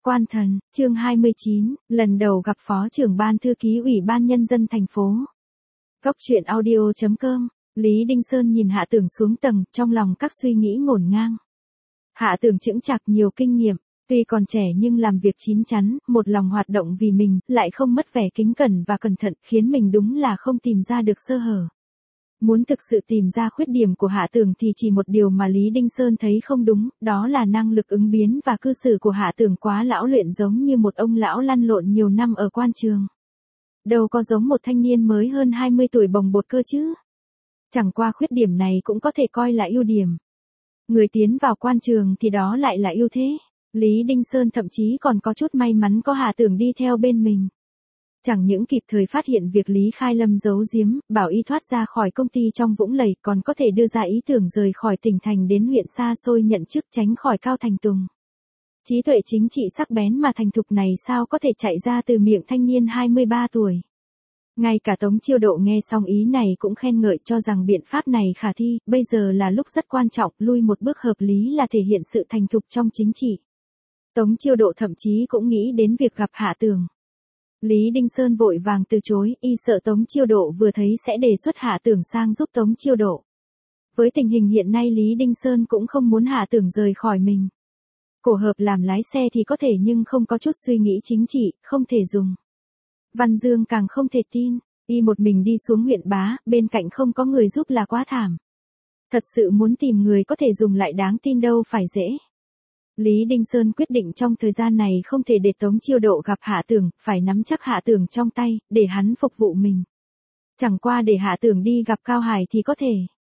Quan Thần, chương 29, lần đầu gặp Phó trưởng ban thư ký Ủy ban Nhân dân thành phố. Góc truyện audio.com, Lý Đinh Sơn nhìn Hạ Tưởng xuống tầng, trong lòng các suy nghĩ ngổn ngang. Hạ Tưởng chững chạc nhiều kinh nghiệm, tuy còn trẻ nhưng làm việc chín chắn, một lòng hoạt động vì mình, lại không mất vẻ kính cẩn và cẩn thận, khiến mình đúng là không tìm ra được sơ hở. Muốn thực sự tìm ra khuyết điểm của Hạ Tưởng thì chỉ một điều mà Lý Đinh Sơn thấy không đúng, đó là năng lực ứng biến và cư xử của Hạ Tưởng quá lão luyện, giống như một ông lão lăn lộn nhiều năm ở quan trường. Đâu có giống một thanh niên mới hơn 20 tuổi bồng bột cơ chứ. Chẳng qua khuyết điểm này cũng có thể coi là ưu điểm. Người tiến vào quan trường thì đó lại là ưu thế. Lý Đinh Sơn thậm chí còn có chút may mắn có Hạ Tưởng đi theo bên mình. Chẳng những kịp thời phát hiện việc Lý Khai Lâm giấu giếm, bảo y thoát ra khỏi công ty trong vũng lầy, còn có thể đưa ra ý tưởng rời khỏi tỉnh thành đến huyện xa xôi nhận chức, tránh khỏi Cao Thành Tùng. Trí tuệ chính trị sắc bén mà thành thục này sao có thể chạy ra từ miệng thanh niên 23 tuổi. Ngay cả Tống Chiêu Độ nghe xong ý này cũng khen ngợi, cho rằng biện pháp này khả thi, bây giờ là lúc rất quan trọng, lui một bước hợp lý là thể hiện sự thành thục trong chính trị. Tống Chiêu Độ thậm chí cũng nghĩ đến việc gặp Hạ Tưởng. Lý Đinh Sơn vội vàng từ chối, y sợ Tống Chiêu Độ vừa thấy sẽ đề xuất Hạ Tưởng sang giúp Tống Chiêu Độ. Với tình hình hiện nay Lý Đinh Sơn cũng không muốn Hạ Tưởng rời khỏi mình. Cổ hợp làm lái xe thì có thể, nhưng không có chút suy nghĩ chính trị, không thể dùng. Văn Dương càng không thể tin, y một mình đi xuống huyện Bá, bên cạnh không có người giúp là quá thảm. Thật sự muốn tìm người có thể dùng lại đáng tin đâu phải dễ. Lý Đinh Sơn quyết định trong thời gian này không thể để Tống Chiêu Độ gặp Hạ Tưởng, phải nắm chắc Hạ Tưởng trong tay, để hắn phục vụ mình. Chẳng qua để Hạ Tưởng đi gặp Cao Hải thì có thể.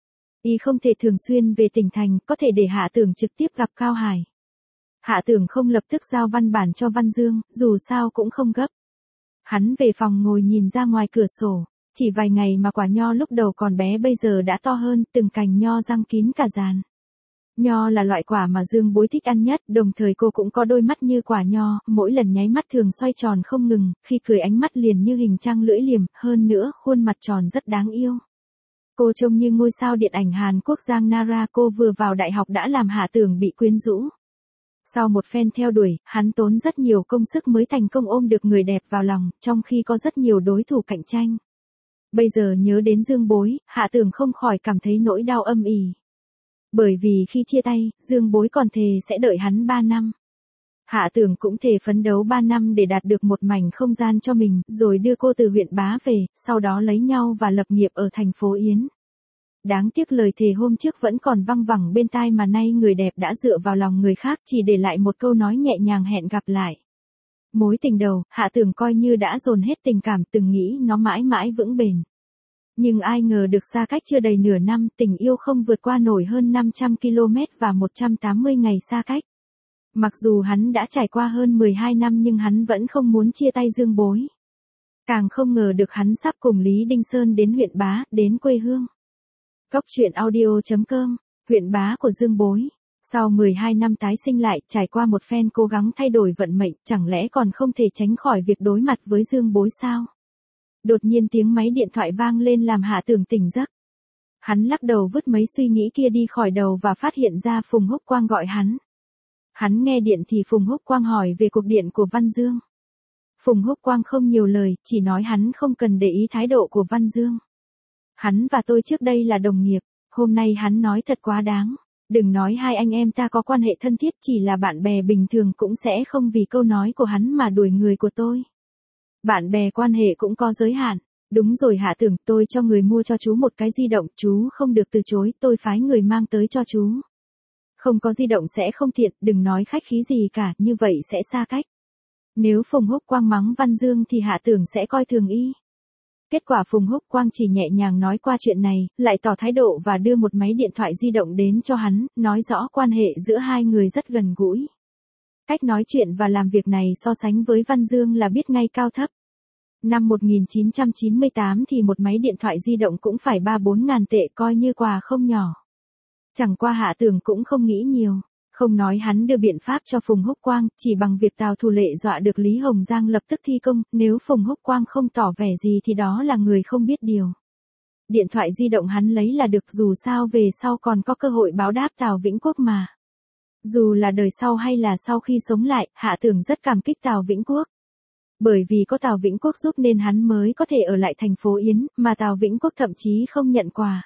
Y không thể thường xuyên về tỉnh thành, có thể để Hạ Tưởng trực tiếp gặp Cao Hải. Hạ Tưởng không lập tức giao văn bản cho Văn Dương, dù sao cũng không gấp. Hắn về phòng ngồi nhìn ra ngoài cửa sổ, chỉ vài ngày mà quả nho lúc đầu còn bé bây giờ đã to hơn, từng cành nho răng kín cả giàn. Nho là loại quả mà Dương Bối thích ăn nhất, đồng thời cô cũng có đôi mắt như quả nho, mỗi lần nháy mắt thường xoay tròn không ngừng, khi cười ánh mắt liền như hình trăng lưỡi liềm, hơn nữa khuôn mặt tròn rất đáng yêu. Cô trông như ngôi sao điện ảnh Hàn Quốc Giang Nara, cô vừa vào đại học đã làm Hạ Tưởng bị quyến rũ. Sau một phen theo đuổi, hắn tốn rất nhiều công sức mới thành công ôm được người đẹp vào lòng, trong khi có rất nhiều đối thủ cạnh tranh. Bây giờ nhớ đến Dương Bối, Hạ Tưởng không khỏi cảm thấy nỗi đau âm ỉ. Bởi vì khi chia tay, Dương Bối còn thề sẽ đợi hắn 3 năm. Hạ Tưởng cũng thề phấn đấu 3 năm để đạt được một mảnh không gian cho mình, rồi đưa cô từ huyện Bá về, sau đó lấy nhau và lập nghiệp ở thành phố Yến. Đáng tiếc lời thề hôm trước vẫn còn văng vẳng bên tai, mà nay người đẹp đã dựa vào lòng người khác, chỉ để lại một câu nói nhẹ nhàng hẹn gặp lại. Mối tình đầu, Hạ Tưởng coi như đã dồn hết tình cảm, từng nghĩ nó mãi mãi vững bền. Nhưng ai ngờ được xa cách chưa đầy nửa năm, tình yêu không vượt qua nổi hơn 500 km và 180 ngày xa cách. Mặc dù hắn đã trải qua hơn 12 năm nhưng hắn vẫn không muốn chia tay Dương Bối. Càng không ngờ được hắn sắp cùng Lý Đinh Sơn đến huyện Bá, đến quê hương. Góc truyện audio.com, huyện Bá của Dương Bối. Sau 12 năm tái sinh lại, trải qua một phen cố gắng thay đổi vận mệnh, chẳng lẽ còn không thể tránh khỏi việc đối mặt với Dương Bối sao? Đột nhiên tiếng máy điện thoại vang lên làm Hạ Tưởng tỉnh giấc. Hắn lắc đầu vứt mấy suy nghĩ kia đi khỏi đầu và phát hiện ra Phùng Húc Quang gọi hắn. Hắn nghe điện thì Phùng Húc Quang hỏi về cuộc điện của Văn Dương. Phùng Húc Quang không nhiều lời, chỉ nói hắn không cần để ý thái độ của Văn Dương. Hắn và tôi trước đây là đồng nghiệp, hôm nay hắn nói thật quá đáng. Đừng nói hai anh em ta có quan hệ thân thiết, chỉ là bạn bè bình thường cũng sẽ không vì câu nói của hắn mà đuổi người của tôi. Bạn bè quan hệ cũng có giới hạn. Đúng rồi Hạ Tưởng, tôi cho người mua cho chú một cái di động, chú không được từ chối, tôi phái người mang tới cho chú. Không có di động sẽ không tiện, đừng nói khách khí gì cả, như vậy sẽ xa cách. Nếu Phùng Húc Quang mắng Văn Dương thì Hạ Tưởng sẽ coi thường y. Kết quả Phùng Húc Quang chỉ nhẹ nhàng nói qua chuyện này, lại tỏ thái độ và đưa một máy điện thoại di động đến cho hắn, nói rõ quan hệ giữa hai người rất gần gũi. Cách nói chuyện và làm việc này so sánh với Văn Dương là biết ngay cao thấp. Năm 1998 thì một máy điện thoại di động cũng phải 3-4 ngàn tệ, coi như quà không nhỏ. Chẳng qua Hạ Tưởng cũng không nghĩ nhiều. Không nói hắn đưa biện pháp cho Phùng Húc Quang, chỉ bằng việc Tào Thủ Lệ dọa được Lý Hồng Giang lập tức thi công, nếu Phùng Húc Quang không tỏ vẻ gì thì đó là người không biết điều. Điện thoại di động hắn lấy là được, dù sao về sau còn có cơ hội báo đáp Tào Vĩnh Quốc mà. Dù là đời sau hay là sau khi sống lại, Hạ Tường rất cảm kích Tào Vĩnh Quốc. Bởi vì có Tào Vĩnh Quốc giúp nên hắn mới có thể ở lại thành phố Yến, mà Tào Vĩnh Quốc thậm chí không nhận quà.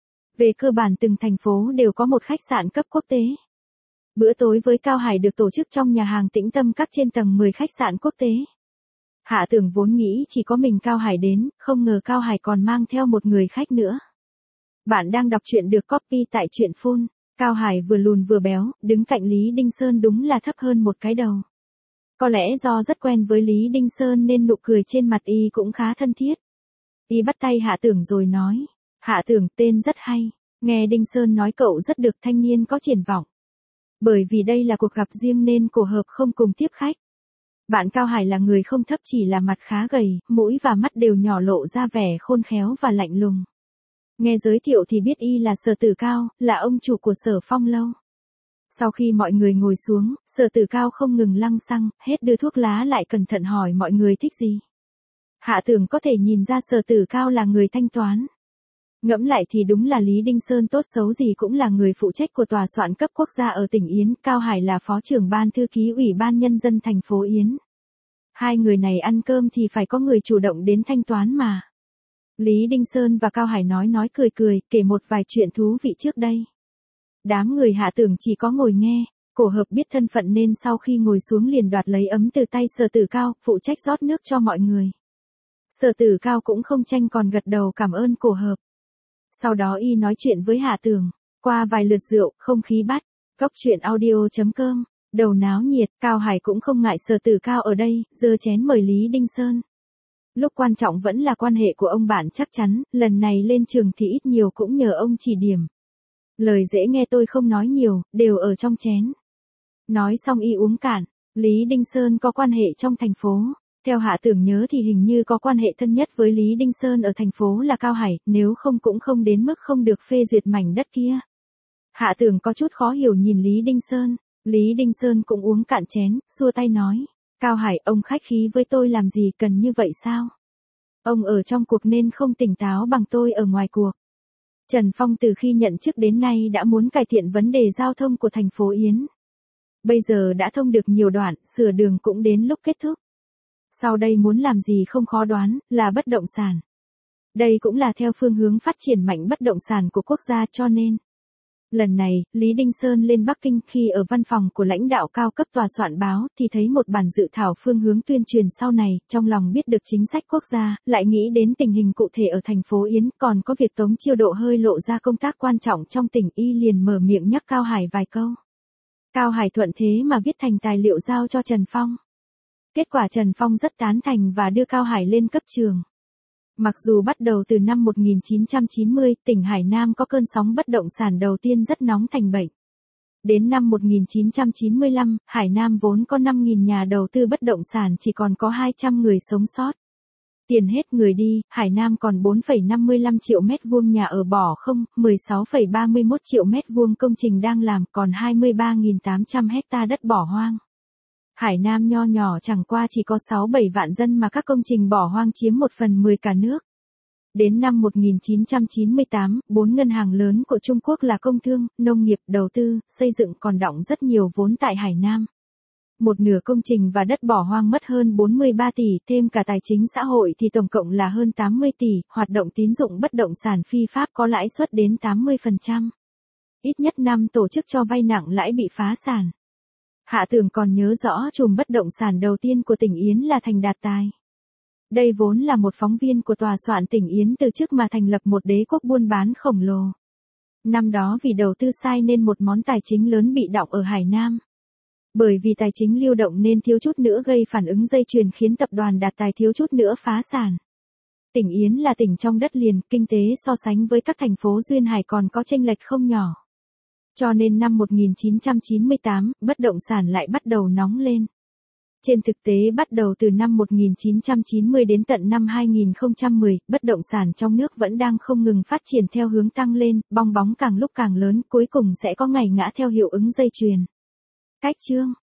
Về cơ bản từng thành phố đều có một khách sạn cấp quốc tế. Bữa tối với Cao Hải được tổ chức trong nhà hàng Tĩnh Tâm Các trên tầng 10 khách sạn quốc tế. Hạ Tường vốn nghĩ chỉ có mình Cao Hải đến, không ngờ Cao Hải còn mang theo một người khách nữa. Bạn đang đọc truyện được copy tại truyện Phun. Cao Hải vừa lùn vừa béo, đứng cạnh Lý Đinh Sơn đúng là thấp hơn một cái đầu. Có lẽ do rất quen với Lý Đinh Sơn nên nụ cười trên mặt y cũng khá thân thiết. Y bắt tay Hạ Tường rồi nói, Hạ Tường tên rất hay, nghe Đinh Sơn nói cậu rất được thanh niên có triển vọng. Bởi vì đây là cuộc gặp riêng nên cổ hợp không cùng tiếp khách. Bạn Cao Hải là người không thấp chỉ là mặt khá gầy, mũi và mắt đều nhỏ lộ ra vẻ khôn khéo và lạnh lùng. Nghe giới thiệu thì biết y là Sở Tử Cao, là ông chủ của Sở Phong Lâu. Sau khi mọi người ngồi xuống, Sở Tử Cao không ngừng lăng xăng, hết đưa thuốc lá lại cẩn thận hỏi mọi người thích gì. Hạ Tường có thể nhìn ra Sở Tử Cao là người thanh toán. Ngẫm lại thì đúng là Lý Đinh Sơn tốt xấu gì cũng là người phụ trách của tòa soạn cấp quốc gia ở tỉnh Yến, Cao Hải là phó trưởng ban thư ký Ủy ban Nhân dân thành phố Yến. Hai người này ăn cơm thì phải có người chủ động đến thanh toán mà. Lý Đinh Sơn và Cao Hải nói cười cười, kể một vài chuyện thú vị trước đây. Đám người Hạ Tường chỉ có ngồi nghe, cổ hợp biết thân phận nên sau khi ngồi xuống liền đoạt lấy ấm từ tay Sở Tử Cao, phụ trách rót nước cho mọi người. Sở Tử Cao cũng không tranh còn gật đầu cảm ơn cổ hợp. Sau đó y nói chuyện với Hạ Tường, qua vài lượt rượu, không khí bắt, cốc truyện audio.com, đầu náo nhiệt, Cao Hải cũng không ngại Sở Tử Cao ở đây, giơ chén mời Lý Đinh Sơn. Lúc quan trọng vẫn là quan hệ của ông bạn chắc chắn, lần này lên trường thì ít nhiều cũng nhờ ông chỉ điểm. Lời dễ nghe tôi không nói nhiều, đều ở trong chén. Nói xong y uống cạn, Lý Đinh Sơn có quan hệ trong thành phố. Theo Hạ Tường nhớ thì hình như có quan hệ thân nhất với Lý Đinh Sơn ở thành phố là Cao Hải, nếu không cũng không đến mức không được phê duyệt mảnh đất kia. Hạ Tường có chút khó hiểu nhìn Lý Đinh Sơn, Lý Đinh Sơn cũng uống cạn chén, xua tay nói, Cao Hải ông khách khí với tôi làm gì cần như vậy sao? Ông ở trong cuộc nên không tỉnh táo bằng tôi ở ngoài cuộc. Trần Phong từ khi nhận chức đến nay đã muốn cải thiện vấn đề giao thông của thành phố Yến. Bây giờ đã thông được nhiều đoạn, sửa đường cũng đến lúc kết thúc. Sau đây muốn làm gì không khó đoán, là bất động sản. Đây cũng là theo phương hướng phát triển mạnh bất động sản của quốc gia cho nên. Lần này, Lý Đinh Sơn lên Bắc Kinh khi ở văn phòng của lãnh đạo cao cấp tòa soạn báo thì thấy một bản dự thảo phương hướng tuyên truyền sau này, trong lòng biết được chính sách quốc gia, lại nghĩ đến tình hình cụ thể ở thành phố Yến, còn có việc Tống Chiêu Độ hơi lộ ra công tác quan trọng trong tỉnh y liền mở miệng nhắc Cao Hải vài câu. Cao Hải thuận thế mà viết thành tài liệu giao cho Trần Phong. Kết quả Trần Phong rất tán thành và đưa Cao Hải lên cấp trường. Mặc dù bắt đầu từ năm 1990, tỉnh Hải Nam có cơn sóng bất động sản đầu tiên rất nóng thành bệnh. Đến năm 1995, Hải Nam vốn có 5.000 nhà đầu tư bất động sản chỉ còn có 200 người sống sót. Tiền hết người đi, Hải Nam còn 4,55 triệu mét vuông nhà ở bỏ không, 16,31 triệu mét vuông công trình đang làm, còn 23.800 hecta đất bỏ hoang. Hải Nam nho nhỏ chẳng qua chỉ có 6-7 vạn dân mà các công trình bỏ hoang chiếm 1/10 cả nước. Đến năm 1998, 4 ngân hàng lớn của Trung Quốc là Công Thương, Nông nghiệp, Đầu tư, Xây dựng còn đọng rất nhiều vốn tại Hải Nam. Một nửa công trình và đất bỏ hoang mất hơn 43 tỷ, thêm cả tài chính xã hội thì tổng cộng là hơn 80 tỷ, hoạt động tín dụng bất động sản phi pháp có lãi suất đến 80%. Ít nhất 5 tổ chức cho vay nặng lãi bị phá sản. Hạ Tường còn nhớ rõ chùm bất động sản đầu tiên của tỉnh Yến là Thành Đạt Tài. Đây vốn là một phóng viên của tòa soạn tỉnh Yến từ chức mà thành lập một đế quốc buôn bán khổng lồ. Năm đó vì đầu tư sai nên một món tài chính lớn bị đọng ở Hải Nam. Bởi vì tài chính lưu động nên thiếu chút nữa gây phản ứng dây chuyền khiến tập đoàn Đạt Tài thiếu chút nữa phá sản. Tỉnh Yến là tỉnh trong đất liền, kinh tế so sánh với các thành phố duyên hải còn có chênh lệch không nhỏ. Cho nên năm 1998, bất động sản lại bắt đầu nóng lên. Trên thực tế bắt đầu từ năm 1990 đến tận năm 2010, bất động sản trong nước vẫn đang không ngừng phát triển theo hướng tăng lên, bong bóng càng lúc càng lớn, cuối cùng sẽ có ngày ngã theo hiệu ứng dây chuyền. Cách chương